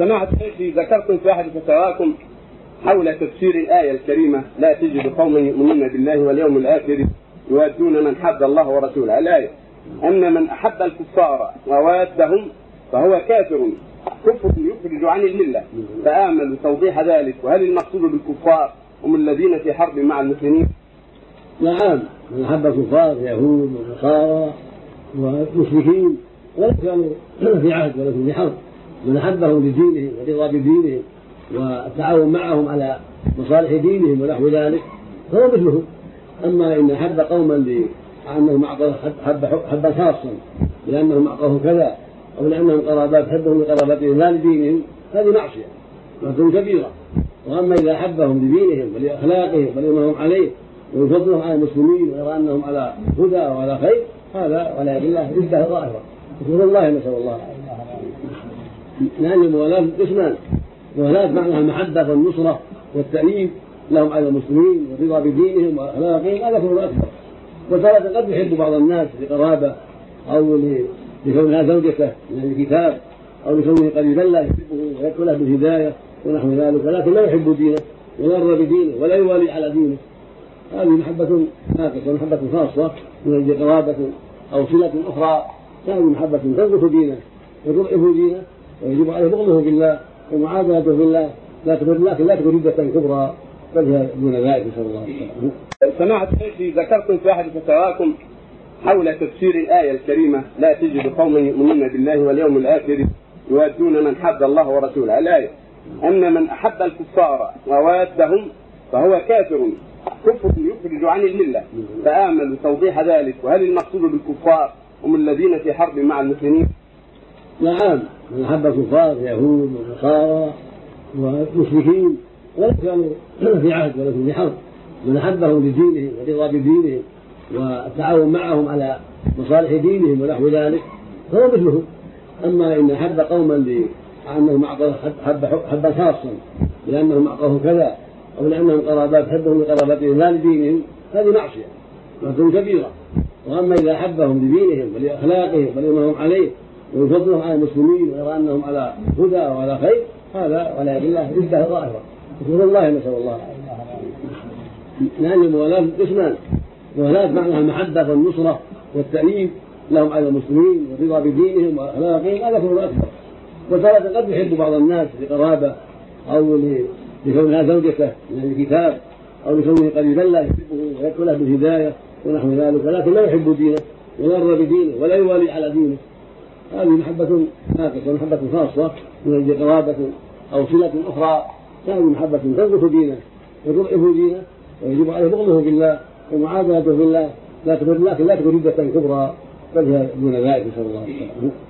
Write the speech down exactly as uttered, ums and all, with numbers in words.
سماحة الشيخ، ذكرتم في أحد فتاواكم حول تفسير الآية الكريمة لا تجد قوما يؤمنون بالله واليوم الآخر يوادون من حد الله ورسوله. الآية أن من أحب الكفار ووادهم فهو كافر، كفر يخرج عن الملة، فآمل توضيح ذلك. وهل المقصود بالكفار هم الذين في حرب مع المسلمين؟ نعم، من أحب الكفار يهود ونصارى ومشركين ولا كانوا في عهد ولا في حرب، من أحبهم لدينهم ورضا بدينهم والتعاون معهم على مصالح دينهم ونحو ذلك فهو مثلهم. أما إن أحب قوما لأنهم أعطوا حبا خاصا لأنهم أعطوه كذا أو لأنهم قرابات حبهم لقرابتهم لا لدينهم هذه معصية معصية كبيرة. وأما إذا أحبهم لدينهم ولأخلاقهم ولما هم عليه ويفضلهم على المسلمين ويرى أنهم على هدى وعلى خير هذا ولا بالله ردة ظاهرة رسول الله نسأل الله. لأن الموالاة قسمان، موالاة معناها المحبة والنصرة والتأييد لهم على المسلمين والرضا بدينهم وأخلاقهم هذا كفر أكبر. وتارة قد يحب بعض الناس لقرابة أو لكونها زوجته من الكتاب أو لكونه قريبا لا يحبه ويدخل له بالهداية ونحو ذلك، ولكن لا يحب دينه ولا يرضى بدينه ولا يوالي على دينه، هذه محبة ناقصة محبة خاصة من قرابة أو صلة أخرى، هذه محبة تنقص دينه وتضعف دينه ويجب عليه بغضه بالله ومعاداته بالله، لكن لا تكون ردة كبرى بل دون ذلك نسأل الله. سماحة الشيخ، ذكرتم في أحد فتاواكم حول تفسير الآية الكريمة لا تجد قوما يؤمنون بالله واليوم الآخر يوادون من حد الله ورسوله. الآية أن من أحب الكفار ووادهم فهو كافر، كفر يخرج عن الملة، فآمل توضيح ذلك. وهل المقصود بالكفار هم الذين في حرب مع المسلمين؟ نعم، من أحب الكفار يهود ونصارى ومشركين ولا كانوا في عهد ولا في حرب، من أحبهم لدينهم ورضا بدينهم والتعاون معهم على مصالح دينهم ونحو ذلك فهو مثلهم. أما إن أحب قوما لأنهم أعطوا حبا خاصا لأنهم أعطوه كذا أو لأنهم قرابات حبهم لقرابتهم لا لدينهم هذه معصية معصية كبيرة. وأما إذا أحبهم لدينهم ولأخلاقهم ولما هم عليه ويفضلهم على المسلمين ويرى أنهم على هدى وعلى خير هذا ولا بالله ردة ظاهرة رسول الله نسأل الله. لأن الموالاة قسمان، موالاة معناها المحبة والنصرة والتأييد لهم على المسلمين والرضا بدينهم وأخلاقهم هذا كفر أكبر. وتارة قد يحب بعض الناس لقرابة أو لكونها زوجته من الكتاب أو لكونه قريبا لا يحبه ويدخل له بالهداية ونحو ذلك، ولكن لا يحب دينه ولا يرضى بدينه ولا يوالي على دينه، هذه محبة ناقصة محبة خاصة من قرابة أو صلة أخرى، هذه محبة تنقص دينه وتضعف دينه ويجب عليه بغضه بالله ومعاداته بالله، لكن لا تكون ردة كبرى بل دون ذلك نسأل الله.